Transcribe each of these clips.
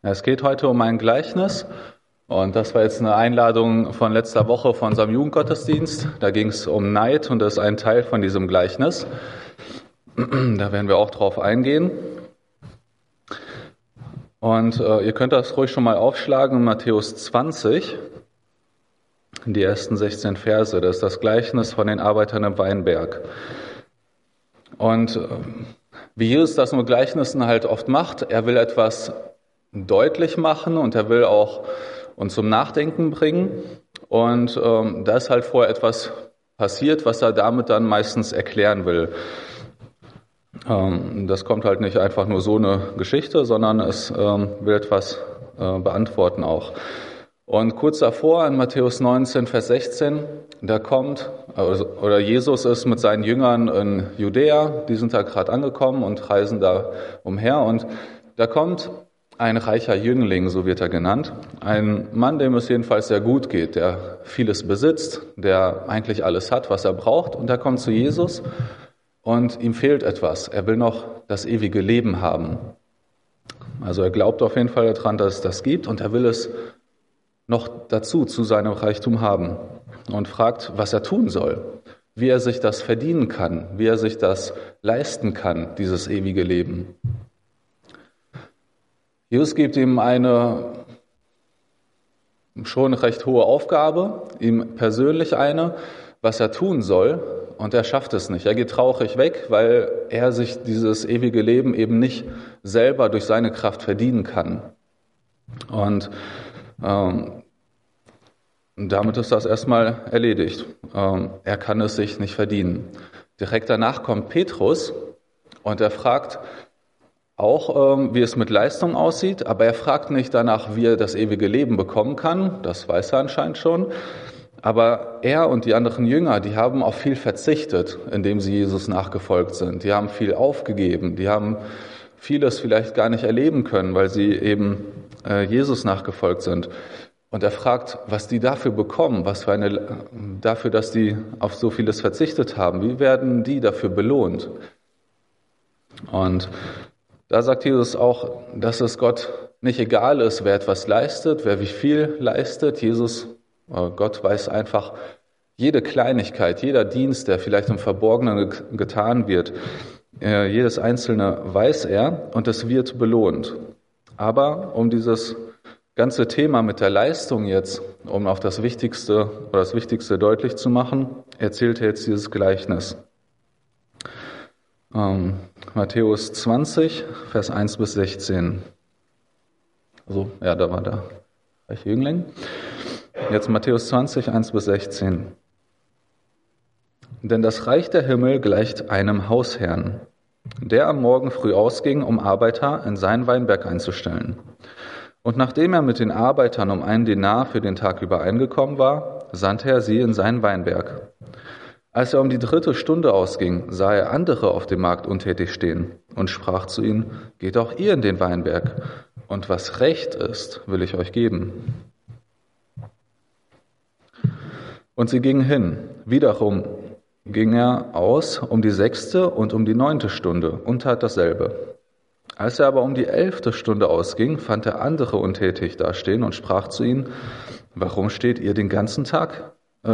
Es geht heute um ein Gleichnis und das war jetzt eine Einladung von letzter Woche von unserem Jugendgottesdienst. Da ging es um Neid und das ist ein Teil von diesem Gleichnis. Da werden wir auch drauf eingehen. Und ihr könnt das ruhig schon mal aufschlagen in Matthäus 20, die ersten 16 Verse. Das ist das Gleichnis von den Arbeitern im Weinberg. Und wie Jesus das mit Gleichnissen halt oft macht, er will etwas deutlich machen und er will auch uns zum Nachdenken bringen. Und da ist halt vorher etwas passiert, was er damit dann meistens erklären will. Das kommt halt nicht einfach nur so eine Geschichte, sondern es will etwas beantworten auch. Und kurz davor in Matthäus 19, Vers 16, da kommt, oder Jesus ist mit seinen Jüngern in Judäa, die sind da gerade angekommen und reisen da umher. Und da kommt ein reicher Jüngling, so wird er genannt. Ein Mann, dem es jedenfalls sehr gut geht, der vieles besitzt, der eigentlich alles hat, was er braucht. Und er kommt zu Jesus und ihm fehlt etwas. Er will noch das ewige Leben haben. Also er glaubt auf jeden Fall daran, dass es das gibt und er will es noch dazu zu seinem Reichtum haben und fragt, was er tun soll, wie er sich das verdienen kann, wie er sich das leisten kann, dieses ewige Leben. Jesus gibt ihm eine schon recht hohe Aufgabe, ihm persönlich eine, was er tun soll, und er schafft es nicht. Er geht traurig weg, weil er sich dieses ewige Leben eben nicht selber durch seine Kraft verdienen kann. Und damit ist das erstmal erledigt. Er kann es sich nicht verdienen. Direkt danach kommt Petrus und er fragt auch, wie es mit Leistung aussieht, aber er fragt nicht danach, wie er das ewige Leben bekommen kann. Das weiß er anscheinend schon. Aber er und die anderen Jünger, die haben auf viel verzichtet, indem sie Jesus nachgefolgt sind. Die haben viel aufgegeben. Die haben vieles vielleicht gar nicht erleben können, weil sie eben Jesus nachgefolgt sind. Und er fragt, was die dafür bekommen, dafür, dass die auf so vieles verzichtet haben. Wie werden die dafür belohnt? Und da sagt Jesus auch, dass es Gott nicht egal ist, wer etwas leistet, wer wie viel leistet. Gott weiß einfach jede Kleinigkeit, jeder Dienst, der vielleicht im Verborgenen getan wird, jedes einzelne weiß er und es wird belohnt. Aber um dieses ganze Thema mit der Leistung jetzt, um auf das Wichtigste deutlich zu machen, erzählt er jetzt dieses Gleichnis. Matthäus 20, Vers 1 bis 16. Also, ja, da war der reiche Jüngling. Jetzt Matthäus 20, 1 bis 16. Denn das Reich der Himmel gleicht einem Hausherrn, der am Morgen früh ausging, um Arbeiter in seinen Weinberg einzustellen. Und nachdem er mit den Arbeitern um 1 Denar für den Tag übereingekommen war, sandte er sie in seinen Weinberg. Als er um die 3. Stunde ausging, sah er andere auf dem Markt untätig stehen und sprach zu ihnen, geht auch ihr in den Weinberg, und was recht ist, will ich euch geben. Und sie gingen hin. Wiederum ging er aus um die 6. und um die 9. Stunde und tat dasselbe. Als er aber um die 11. Stunde ausging, fand er andere untätig dastehen und sprach zu ihnen, warum steht ihr hier den ganzen Tag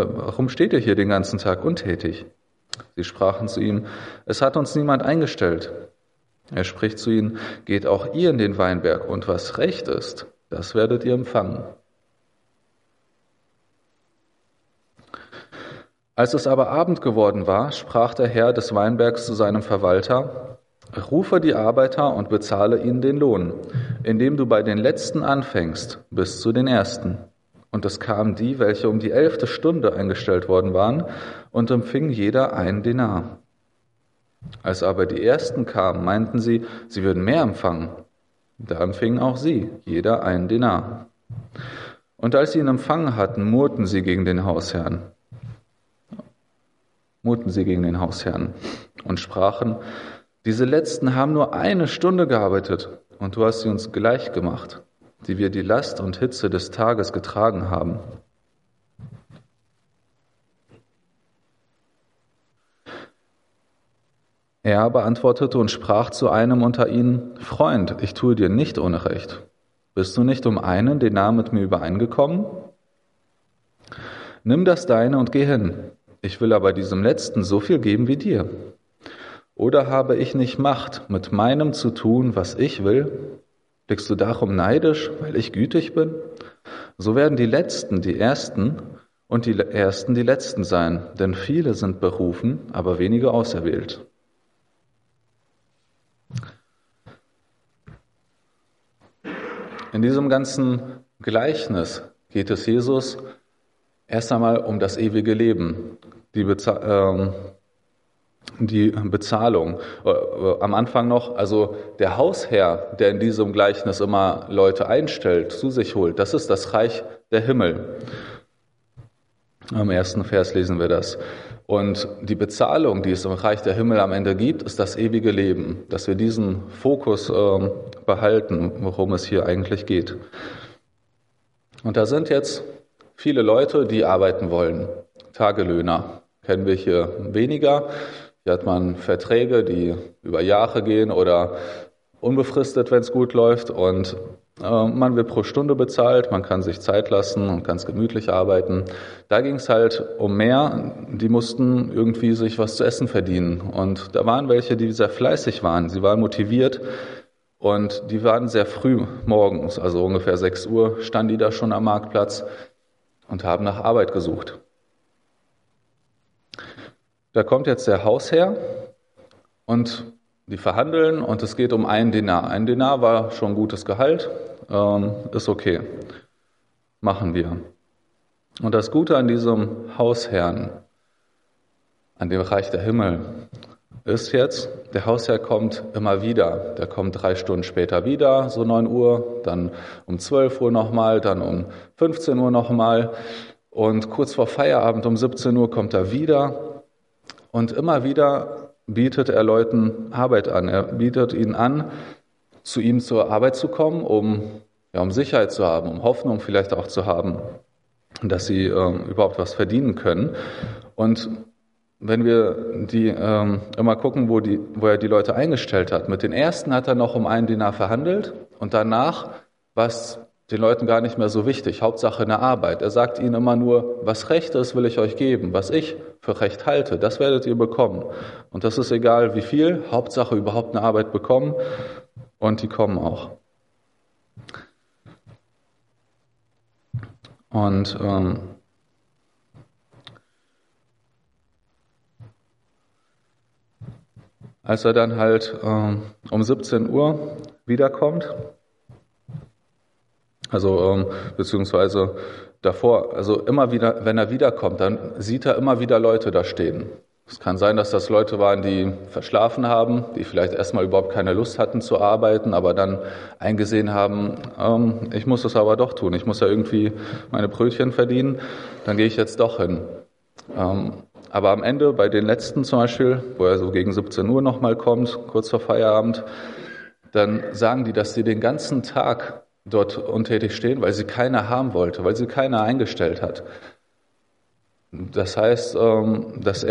untätig? Sie sprachen zu ihm, es hat uns niemand eingestellt. Er spricht zu ihnen, geht auch ihr in den Weinberg, und was recht ist, das werdet ihr empfangen. Als es aber Abend geworden war, sprach der Herr des Weinbergs zu seinem Verwalter, rufe die Arbeiter und bezahle ihnen den Lohn, indem du bei den Letzten anfängst, bis zu den Ersten. Und es kamen die, welche um die 11. Stunde eingestellt worden waren, und empfingen jeder 1 Denar. Als aber die Ersten kamen, meinten sie, sie würden mehr empfangen. Da empfingen auch sie, jeder 1 Denar. Und als sie ihn empfangen hatten, murrten sie gegen den Hausherrn und sprachen, diese Letzten haben nur 1 Stunde gearbeitet, und du hast sie uns gleich gemacht, die wir die Last und Hitze des Tages getragen haben. Er aber antwortete und sprach zu einem unter ihnen, Freund, ich tue dir nicht Unrecht. Bist du nicht um einen Denar mit mir übereingekommen? Nimm das Deine und geh hin. Ich will aber diesem Letzten so viel geben wie dir. Oder habe ich nicht Macht, mit meinem zu tun, was ich will? Blickst du darum neidisch, weil ich gütig bin? So werden die Letzten die Ersten und die Ersten die Letzten sein, denn viele sind berufen, aber wenige auserwählt. In diesem ganzen Gleichnis geht es Jesus erst einmal um das ewige Leben, die Bezahlung. Am Anfang noch, also der Hausherr, der in diesem Gleichnis immer Leute einstellt, zu sich holt, das ist das Reich der Himmel. Am ersten Vers lesen wir das. Und die Bezahlung, die es im Reich der Himmel am Ende gibt, ist das ewige Leben, dass wir diesen Fokus behalten, worum es hier eigentlich geht. Und da sind jetzt viele Leute, die arbeiten wollen. Tagelöhner kennen wir hier weniger. Hier hat man Verträge, die über Jahre gehen oder unbefristet, wenn es gut läuft. Und man wird pro Stunde bezahlt, man kann sich Zeit lassen und ganz gemütlich arbeiten. Da ging es halt um mehr, die mussten irgendwie sich was zu essen verdienen. Und da waren welche, die sehr fleißig waren, sie waren motiviert und die waren sehr früh morgens, also ungefähr 6 Uhr, standen die da schon am Marktplatz und haben nach Arbeit gesucht. Da kommt jetzt der Hausherr und die verhandeln und es geht um 1 Denar. 1 Denar war schon ein gutes Gehalt, ist okay, machen wir. Und das Gute an diesem Hausherrn, an dem Reich der Himmel, ist jetzt, der Hausherr kommt immer wieder. Der kommt 3 Stunden später wieder, so 9 Uhr, dann um 12 Uhr nochmal, dann um 15 Uhr nochmal und kurz vor Feierabend um 17 Uhr kommt er wieder und immer wieder bietet er Leuten Arbeit an. Er bietet ihnen an, zu ihm zur Arbeit zu kommen, um Sicherheit zu haben, um Hoffnung vielleicht auch zu haben, dass sie überhaupt was verdienen können. Und wenn wir immer gucken, wo er die Leute eingestellt hat, mit den ersten hat er noch um 1 Denar verhandelt und danach war es den Leuten gar nicht mehr so wichtig, Hauptsache eine Arbeit. Er sagt ihnen immer nur, was Recht ist, will ich euch geben, was ich für Recht halte, das werdet ihr bekommen. Und das ist egal wie viel, Hauptsache überhaupt eine Arbeit bekommen und die kommen auch. Und als er dann halt um 17 Uhr wiederkommt, also beziehungsweise davor, also immer wieder, wenn er wiederkommt, dann sieht er immer wieder Leute da stehen. Es kann sein, dass das Leute waren, die verschlafen haben, die vielleicht erstmal überhaupt keine Lust hatten zu arbeiten, aber dann eingesehen haben, ich muss es aber doch tun, ich muss ja irgendwie meine Brötchen verdienen, dann gehe ich jetzt doch hin. Aber am Ende, bei den letzten zum Beispiel, wo er so gegen 17 Uhr nochmal kommt, kurz vor Feierabend, dann sagen die, dass sie den ganzen Tag dort untätig stehen, weil sie keiner haben wollte, weil sie keiner eingestellt hat. Das heißt, dass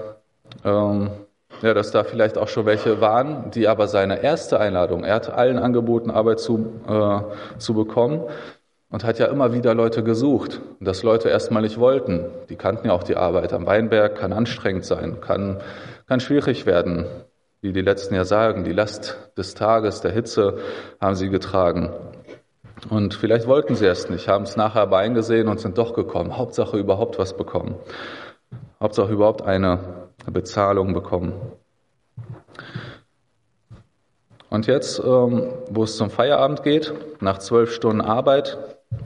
dass da vielleicht auch schon welche waren, die aber seine erste Einladung, er hat allen angeboten, Arbeit zu bekommen und hat ja immer wieder Leute gesucht, dass Leute erstmal nicht wollten. Die kannten ja auch die Arbeit am Weinberg, kann anstrengend sein, kann schwierig werden, wie die letzten ja sagen, die Last des Tages, der Hitze haben sie getragen. Und vielleicht wollten sie es nicht, haben es nachher aber eingesehen und sind doch gekommen. Hauptsache überhaupt was bekommen. Hauptsache überhaupt eine Bezahlung bekommen. Und jetzt, wo es zum Feierabend geht, nach 12 Stunden Arbeit,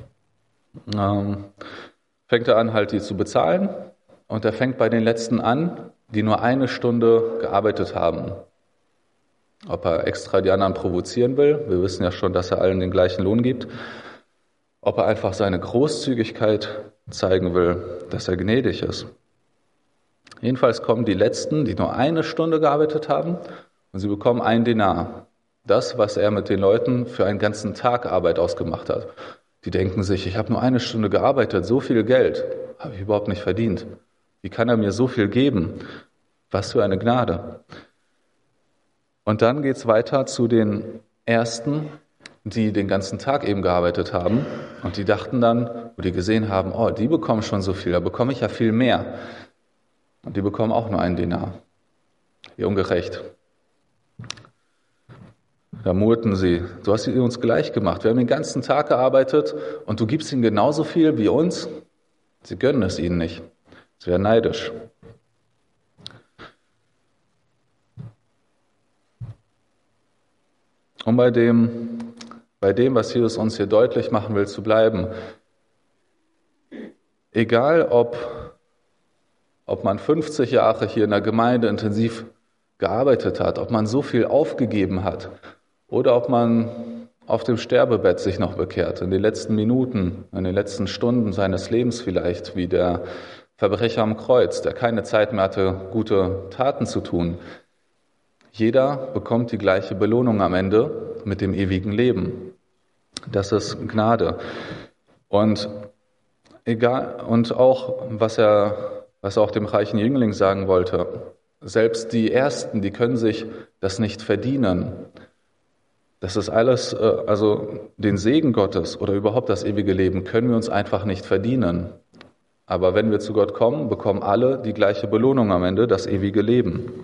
fängt er an, halt die zu bezahlen. Und er fängt bei den Letzten an, die nur 1 Stunde gearbeitet haben. Ob er extra die anderen provozieren will, wir wissen ja schon, dass er allen den gleichen Lohn gibt. Ob er einfach seine Großzügigkeit zeigen will, dass er gnädig ist. Jedenfalls kommen die Letzten, die nur 1 Stunde gearbeitet haben, und sie bekommen 1 Denar. Das, was er mit den Leuten für einen ganzen Tag Arbeit ausgemacht hat. Die denken sich, ich habe nur 1 Stunde gearbeitet, so viel Geld habe ich überhaupt nicht verdient. Wie kann er mir so viel geben? Was für eine Gnade. Und dann geht es weiter zu den Ersten, die den ganzen Tag eben gearbeitet haben und die dachten dann, wo die gesehen haben, oh, die bekommen schon so viel, da bekomme ich ja viel mehr. Und die bekommen auch nur einen Denar. Wie ungerecht. Da murrten sie, du hast sie uns gleich gemacht. Wir haben den ganzen Tag gearbeitet und du gibst ihnen genauso viel wie uns. Sie gönnen es ihnen nicht. Sie wären neidisch. Um bei dem, was Jesus uns hier deutlich machen will, zu bleiben. Egal, ob man 50 Jahre hier in der Gemeinde intensiv gearbeitet hat, ob man so viel aufgegeben hat oder ob man auf dem Sterbebett sich noch bekehrt, in den letzten Minuten, in den letzten Stunden seines Lebens vielleicht, wie der Verbrecher am Kreuz, der keine Zeit mehr hatte, gute Taten zu tun. Jeder bekommt die gleiche Belohnung am Ende mit dem ewigen Leben. Das ist Gnade. Und auch, was er auch dem reichen Jüngling sagen wollte, selbst die Ersten, die können sich das nicht verdienen. Das ist alles, also den Segen Gottes oder überhaupt das ewige Leben können wir uns einfach nicht verdienen. Aber wenn wir zu Gott kommen, bekommen alle die gleiche Belohnung am Ende, das ewige Leben.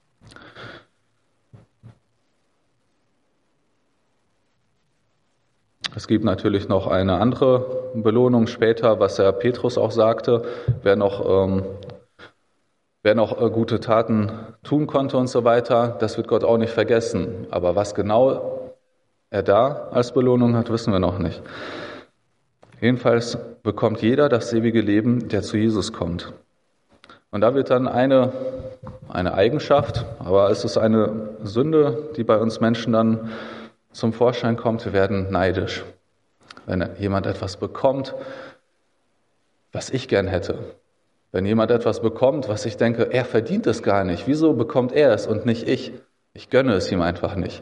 Es gibt natürlich noch eine andere Belohnung später, was der Petrus auch sagte, wer noch gute Taten tun konnte und so weiter, das wird Gott auch nicht vergessen. Aber was genau er da als Belohnung hat, wissen wir noch nicht. Jedenfalls bekommt jeder das ewige Leben, der zu Jesus kommt. Und da wird dann eine Eigenschaft, aber es ist eine Sünde, die bei uns Menschen dann zum Vorschein kommt, wir werden neidisch. Wenn jemand etwas bekommt, was ich gern hätte. Wenn jemand etwas bekommt, was ich denke, er verdient es gar nicht. Wieso bekommt er es und nicht ich? Ich gönne es ihm einfach nicht.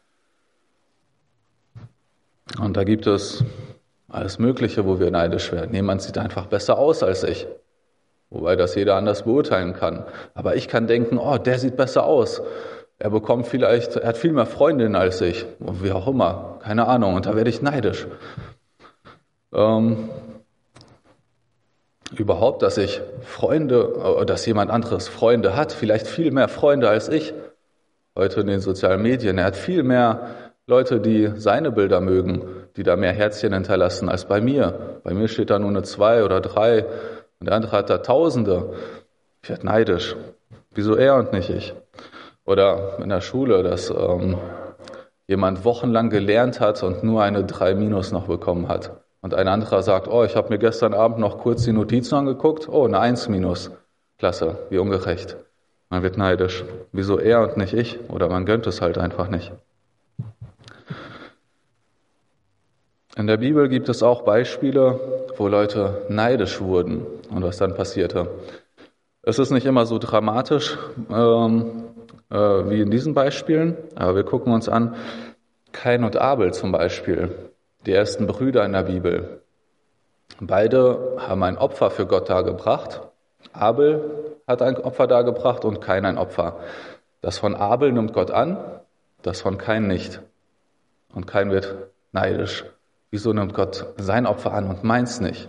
Und da gibt es alles Mögliche, wo wir neidisch werden. Jemand sieht einfach besser aus als ich. Wobei das jeder anders beurteilen kann. Aber ich kann denken, oh, der sieht besser aus. Er hat viel mehr Freundinnen als ich, wie auch immer, keine Ahnung, und da werde ich neidisch. Überhaupt, dass jemand anderes Freunde hat, vielleicht viel mehr Freunde als ich, heute in den sozialen Medien. Er hat viel mehr Leute, die seine Bilder mögen, die da mehr Herzchen hinterlassen als bei mir. Bei mir steht da nur eine 2 oder 3 und der andere hat da Tausende. Ich werde neidisch. Wieso er und nicht ich? Oder in der Schule, dass jemand wochenlang gelernt hat und nur eine 3- noch bekommen hat. Und ein anderer sagt, oh, ich habe mir gestern Abend noch kurz die Notizen angeguckt, oh, eine 1-. Klasse, wie ungerecht. Man wird neidisch. Wieso er und nicht ich? Oder man gönnt es halt einfach nicht. In der Bibel gibt es auch Beispiele, wo Leute neidisch wurden und was dann passierte. Es ist nicht immer so dramatisch wie in diesen Beispielen, aber wir gucken uns an, Kain und Abel zum Beispiel, die ersten Brüder in der Bibel. Beide haben ein Opfer für Gott dargebracht. Abel hat ein Opfer dargebracht und Kain ein Opfer. Das von Abel nimmt Gott an, das von Kain nicht. Und Kain wird neidisch. Wieso nimmt Gott sein Opfer an und meins nicht?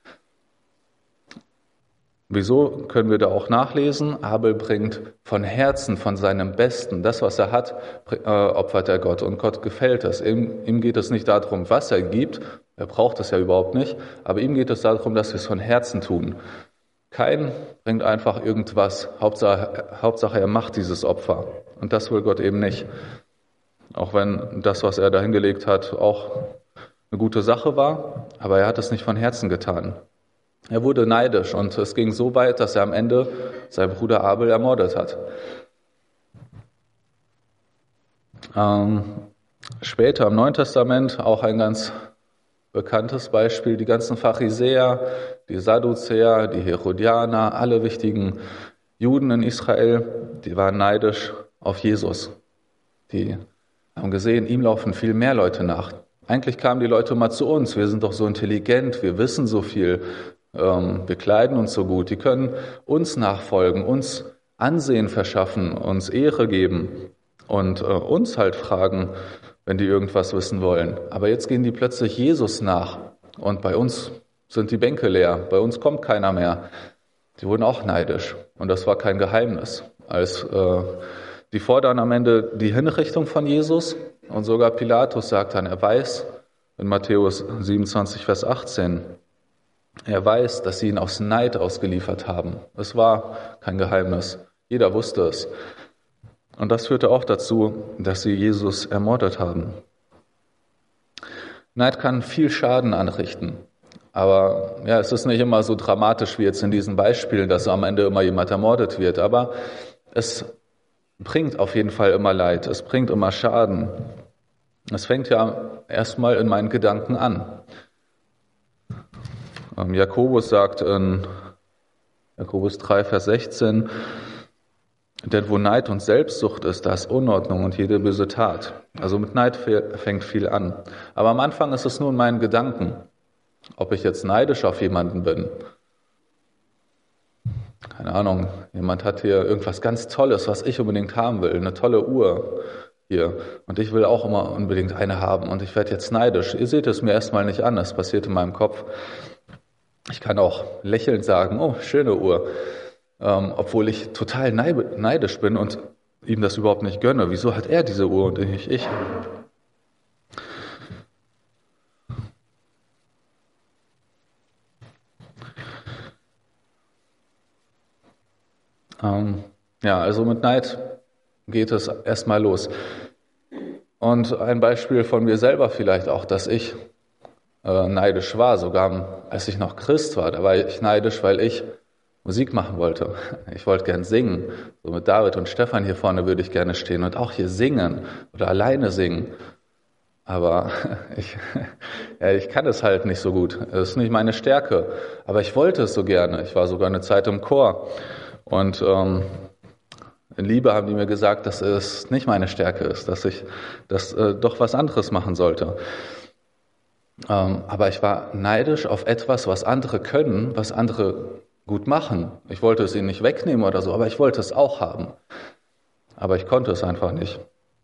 Wieso können wir da auch nachlesen? Abel bringt von Herzen, von seinem Besten, das, was er hat, opfert er Gott. Und Gott gefällt es. Ihm geht es nicht darum, was er gibt. Er braucht es ja überhaupt nicht. Aber ihm geht es darum, dass wir es von Herzen tun. Kain bringt einfach irgendwas. Hauptsache, er macht dieses Opfer. Und das will Gott eben nicht. Auch wenn das, was er da hingelegt hat, auch eine gute Sache war. Aber er hat es nicht von Herzen getan. Er wurde neidisch und es ging so weit, dass er am Ende seinen Bruder Abel ermordet hat. Später im Neuen Testament auch ein ganz bekanntes Beispiel, die ganzen Pharisäer, die Sadduzäer, die Herodianer, alle wichtigen Juden in Israel, die waren neidisch auf Jesus. Die haben gesehen, ihm laufen viel mehr Leute nach. Eigentlich kamen die Leute mal zu uns, wir sind doch so intelligent, wir wissen so viel, wir kleiden uns so gut, die können uns nachfolgen, uns Ansehen verschaffen, uns Ehre geben und uns halt fragen, wenn die irgendwas wissen wollen. Aber jetzt gehen die plötzlich Jesus nach und bei uns sind die Bänke leer, bei uns kommt keiner mehr. Die wurden auch neidisch und das war kein Geheimnis. Die fordern am Ende die Hinrichtung von Jesus und sogar Pilatus sagt dann, er weiß, in Matthäus 27, Vers 18, er weiß, dass sie ihn aus Neid ausgeliefert haben. Es war kein Geheimnis. Jeder wusste es. Und das führte auch dazu, dass sie Jesus ermordet haben. Neid kann viel Schaden anrichten. Aber ja, es ist nicht immer so dramatisch wie jetzt in diesen Beispielen, dass am Ende immer jemand ermordet wird. Aber es bringt auf jeden Fall immer Leid. Es bringt immer Schaden. Es fängt ja erstmal in meinen Gedanken an. Jakobus sagt in Jakobus 3, Vers 16, denn wo Neid und Selbstsucht ist, da ist Unordnung und jede böse Tat. Also mit Neid fängt viel an. Aber am Anfang ist es nur in meinen Gedanken, ob ich jetzt neidisch auf jemanden bin. Keine Ahnung, jemand hat hier irgendwas ganz Tolles, was ich unbedingt haben will, eine tolle Uhr hier. Und ich will auch immer unbedingt eine haben und ich werde jetzt neidisch. Ihr seht es mir erstmal nicht an, das passiert in meinem Kopf. Ich kann auch lächelnd sagen, oh, schöne Uhr, obwohl ich total neidisch bin und ihm das überhaupt nicht gönne. Wieso hat er diese Uhr und nicht ich? Ja, also mit Neid geht es erstmal los. Und ein Beispiel von mir selber vielleicht auch, dass ich neidisch war, sogar als ich noch Christ war. Da war ich neidisch, weil ich Musik machen wollte. Ich wollte gern singen. So mit David und Stefan hier vorne würde ich gerne stehen und auch hier singen oder alleine singen. Aber ich kann es halt nicht so gut. Es ist nicht meine Stärke. Aber ich wollte es so gerne. Ich war sogar eine Zeit im Chor. Und in Liebe haben die mir gesagt, dass es nicht meine Stärke ist, dass ich das doch was anderes machen sollte. Aber ich war neidisch auf etwas, was andere können, was andere gut machen. Ich wollte es ihnen nicht wegnehmen oder so, aber ich wollte es auch haben. Aber ich konnte es einfach nicht.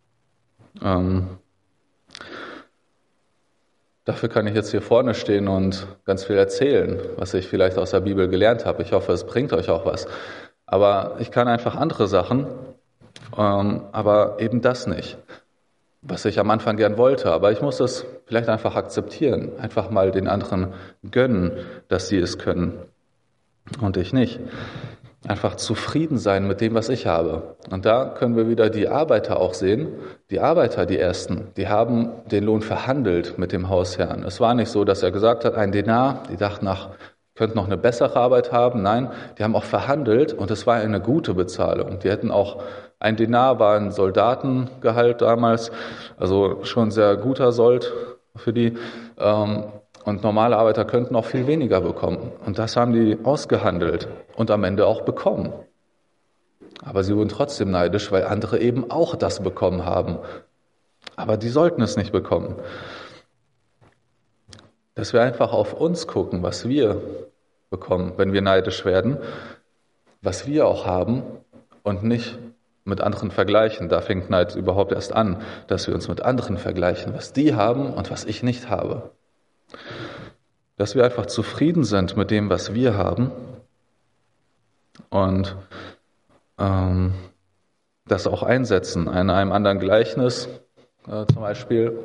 Dafür kann ich jetzt hier vorne stehen und ganz viel erzählen, was ich vielleicht aus der Bibel gelernt habe. Ich hoffe, es bringt euch auch was. Aber ich kann einfach andere Sachen, aber eben das nicht, was ich am Anfang gern wollte. Aber ich muss es vielleicht einfach akzeptieren, einfach mal den anderen gönnen, dass sie es können und ich nicht. Einfach zufrieden sein mit dem, was ich habe. Und da können wir wieder die Arbeiter auch sehen. Die Arbeiter, die Ersten, die haben den Lohn verhandelt mit dem Hausherrn. Es war nicht so, dass er gesagt hat, ein Denar, die dachten nach, könnten noch eine bessere Arbeit haben. Nein, die haben auch verhandelt und es war eine gute Bezahlung. Die hätten auch, ein Denar war ein Soldatengehalt damals, also schon sehr guter Sold für die. Und normale Arbeiter könnten auch viel weniger bekommen. Und das haben die ausgehandelt und am Ende auch bekommen. Aber sie wurden trotzdem neidisch, weil andere eben auch das bekommen haben. Aber die sollten es nicht bekommen. Dass wir einfach auf uns gucken, was wir bekommen, wenn wir neidisch werden, was wir auch haben und nicht mit anderen vergleichen. Da fängt Neid überhaupt erst an, dass wir uns mit anderen vergleichen, was die haben und was ich nicht habe. Dass wir einfach zufrieden sind mit dem, was wir haben und das auch einsetzen. In einem anderen Gleichnis zum Beispiel,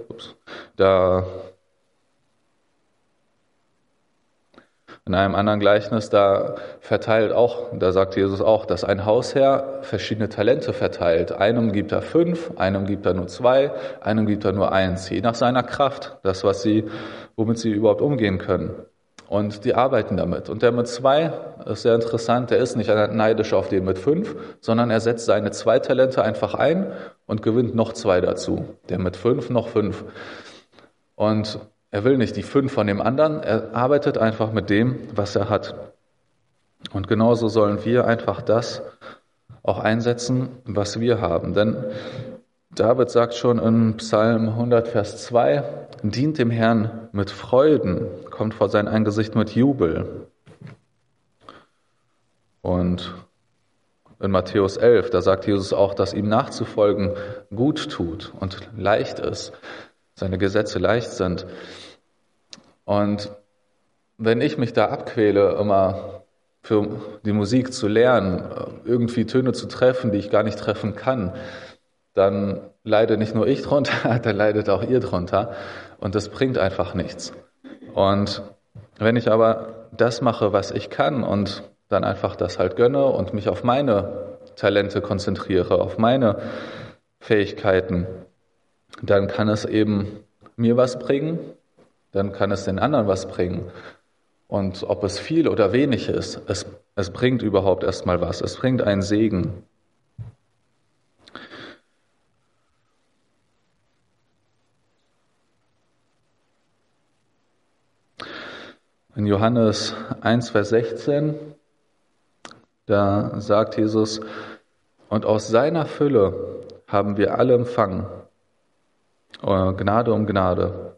da sagt Jesus auch, dass ein Hausherr verschiedene Talente verteilt. Einem gibt er 5, einem gibt er nur 2, einem gibt er nur 1, je nach seiner Kraft, das, womit sie überhaupt umgehen können. Und die arbeiten damit. Und der mit 2 ist sehr interessant, der ist nicht neidisch auf den mit 5, sondern er setzt seine 2 Talente einfach ein und gewinnt noch 2 dazu. Der mit 5 noch 5. Und er will nicht die 5 von dem anderen, er arbeitet einfach mit dem, was er hat. Und genauso sollen wir einfach das auch einsetzen, was wir haben. Denn David sagt schon in Psalm 100, Vers 2, dient dem Herrn mit Freuden, kommt vor sein Angesicht mit Jubel. Und in Matthäus 11, da sagt Jesus auch, dass ihm nachzufolgen gut tut und leicht ist, seine Gesetze leicht sind. Und wenn ich mich da abquäle, immer für die Musik zu lernen, irgendwie Töne zu treffen, die ich gar nicht treffen kann, dann leide nicht nur ich drunter, dann leidet auch ihr drunter. Und das bringt einfach nichts. Und wenn ich aber das mache, was ich kann und dann einfach das halt gönne und mich auf meine Talente konzentriere, auf meine Fähigkeiten, dann kann es eben mir was bringen, dann kann es den anderen was bringen. Und ob es viel oder wenig ist, es bringt überhaupt erstmal was. Es bringt einen Segen. In Johannes 1, Vers 16, da sagt Jesus, und aus seiner Fülle haben wir alle empfangen, Gnade um Gnade.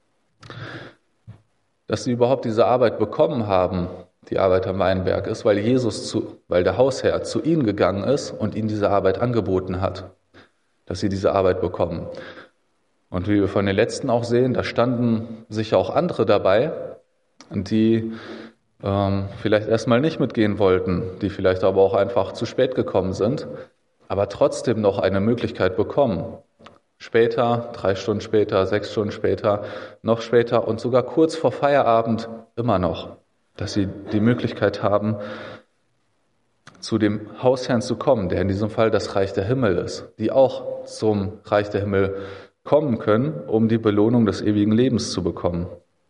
Dass sie überhaupt diese Arbeit bekommen haben, die Arbeit am Weinberg, ist, weil der Hausherr zu ihnen gegangen ist und ihnen diese Arbeit angeboten hat, dass sie diese Arbeit bekommen. Und wie wir von den letzten auch sehen, da standen sicher auch andere dabei, die vielleicht erstmal nicht mitgehen wollten, die vielleicht aber auch einfach zu spät gekommen sind, aber trotzdem noch eine Möglichkeit bekommen. Später, 3 Stunden später, 6 Stunden später, noch später und sogar kurz vor Feierabend immer noch, dass sie die Möglichkeit haben, zu dem Hausherrn zu kommen, der in diesem Fall das Reich der Himmel ist, die auch zum Reich der Himmel kommen können, um die Belohnung des ewigen Lebens zu bekommen.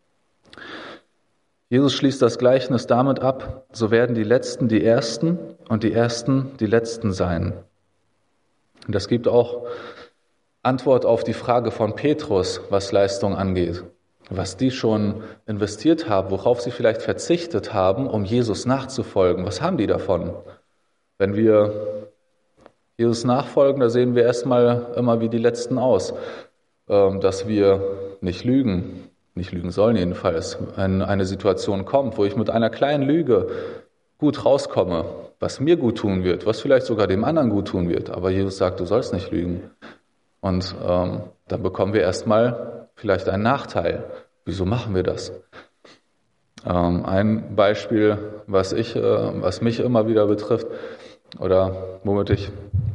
Jesus schließt das Gleichnis damit ab, so werden die Letzten die Ersten und die Ersten die Letzten sein. Und das gibt auch Antwort auf die Frage von Petrus, was Leistung angeht, was die schon investiert haben, worauf sie vielleicht verzichtet haben, um Jesus nachzufolgen. Was haben die davon? Wenn wir Jesus nachfolgen, da sehen wir erstmal immer wie die Letzten aus, dass wir nicht lügen sollen jedenfalls, wenn eine Situation kommt, wo ich mit einer kleinen Lüge gut rauskomme, was mir gut tun wird, was vielleicht sogar dem anderen gut tun wird, aber Jesus sagt, du sollst nicht lügen. Und dann bekommen wir erstmal vielleicht einen Nachteil. Wieso machen wir das? Ein Beispiel, was mich immer wieder betrifft oder was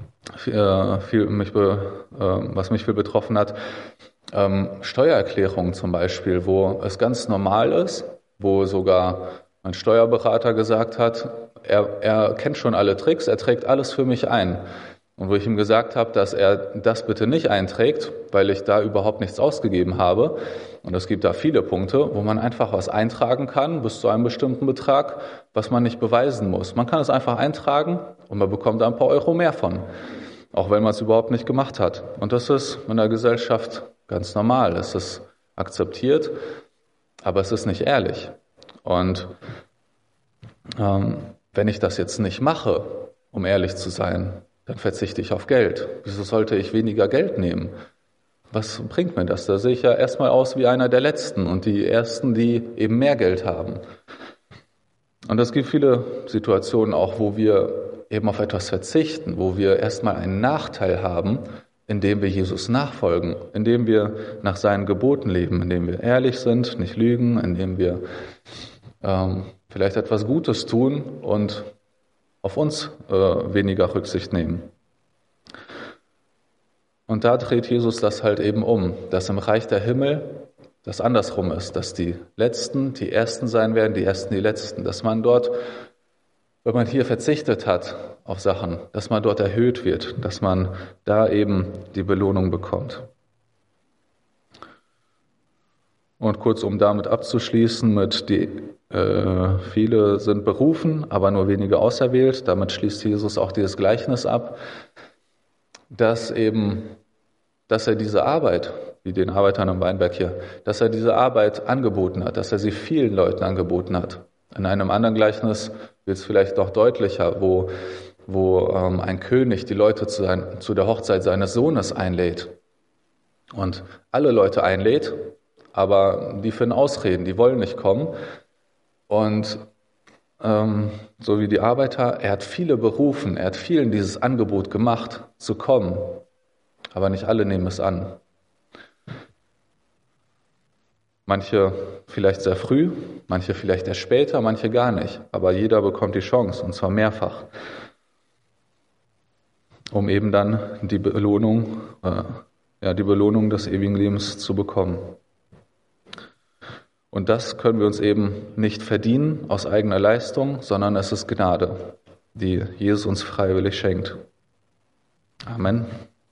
mich viel betroffen hat, Steuererklärungen zum Beispiel, wo es ganz normal ist, wo sogar mein Steuerberater gesagt hat, er kennt schon alle Tricks, er trägt alles für mich ein. Und wo ich ihm gesagt habe, dass er das bitte nicht einträgt, weil ich da überhaupt nichts ausgegeben habe. Und es gibt da viele Punkte, wo man einfach was eintragen kann, bis zu einem bestimmten Betrag, was man nicht beweisen muss. Man kann es einfach eintragen und man bekommt da ein paar Euro mehr von, auch wenn man es überhaupt nicht gemacht hat. Und das ist in der Gesellschaft ganz normal. Es ist akzeptiert, aber es ist nicht ehrlich. Und wenn ich das jetzt nicht mache, um ehrlich zu sein, dann verzichte ich auf Geld. Wieso sollte ich weniger Geld nehmen? Was bringt mir das? Da sehe ich ja erstmal aus wie einer der Letzten und die Ersten, die eben mehr Geld haben. Und es gibt viele Situationen auch, wo wir eben auf etwas verzichten, wo wir erstmal einen Nachteil haben, indem wir Jesus nachfolgen, indem wir nach seinen Geboten leben, indem wir ehrlich sind, nicht lügen, indem wir vielleicht etwas Gutes tun und auf uns weniger Rücksicht nehmen. Und da dreht Jesus das halt eben um, dass im Reich der Himmel das andersrum ist, dass die Letzten die Ersten sein werden, die Ersten die Letzten, dass man dort, wenn man hier verzichtet hat auf Sachen, dass man dort erhöht wird, dass man da eben die Belohnung bekommt. Und kurz, um damit abzuschließen, viele sind berufen, aber nur wenige auserwählt. Damit schließt Jesus auch dieses Gleichnis ab, dass er diese Arbeit, wie den Arbeitern am Weinberg hier, dass er diese Arbeit angeboten hat, dass er sie vielen Leuten angeboten hat. In einem anderen Gleichnis wird es vielleicht noch deutlicher, wo ein König die Leute zu der Hochzeit seines Sohnes einlädt und alle Leute einlädt, aber die finden Ausreden, die wollen nicht kommen. Und so wie die Arbeiter, er hat viele berufen, er hat vielen dieses Angebot gemacht, zu kommen, aber nicht alle nehmen es an. Manche vielleicht sehr früh, manche vielleicht erst später, manche gar nicht, aber jeder bekommt die Chance, und zwar mehrfach, um eben dann die Belohnung des ewigen Lebens zu bekommen. Und das können wir uns eben nicht verdienen aus eigener Leistung, sondern es ist Gnade, die Jesus uns freiwillig schenkt. Amen.